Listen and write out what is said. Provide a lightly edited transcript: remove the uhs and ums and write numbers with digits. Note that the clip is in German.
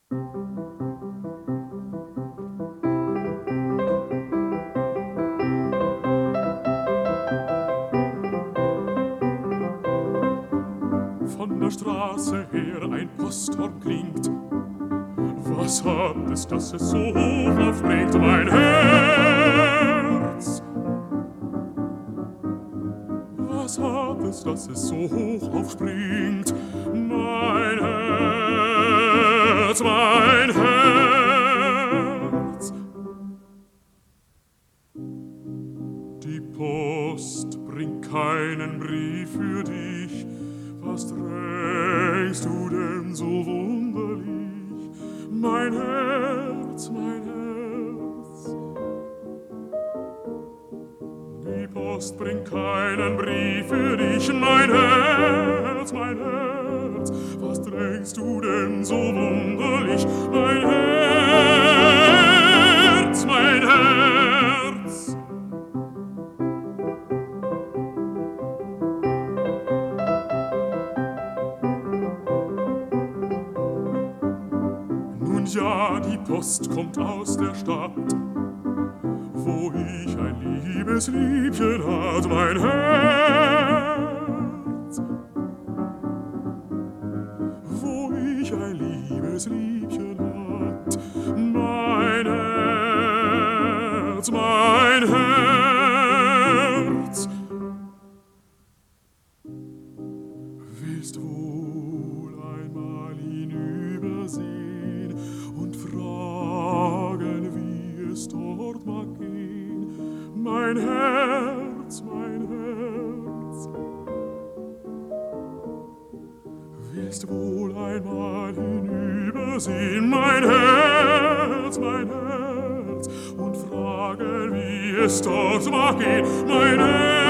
Von der Straße her ein Posthorn klingt. Was hat es, dass es so hoch aufbringt, mein Herz? Was hat es, dass es so hoch aufspringt, mein Herz, mein Herz? Die Post bringt keinen Brief für dich. Was drängst du denn so wunderlich, mein Herz, mein Herz? Die Post bringt keinen Brief für dich, mein Herz, mein Herz. Was drängst du denn so wunderlich, mein Herz, mein Herz? Ja, die Post kommt aus der Stadt, wo ich ein liebes Liebchen hat, mein Herz. Wo ich ein liebes Liebchen hat, mein Herz, mein Herz. Willst wohl einmal hinübersehen und fragen, wie es dort mag gehen, mein Herz, mein Herz. Willst wohl einmal hinübersehen, mein Herz, und fragen, wie es dort mag gehen, mein Herz.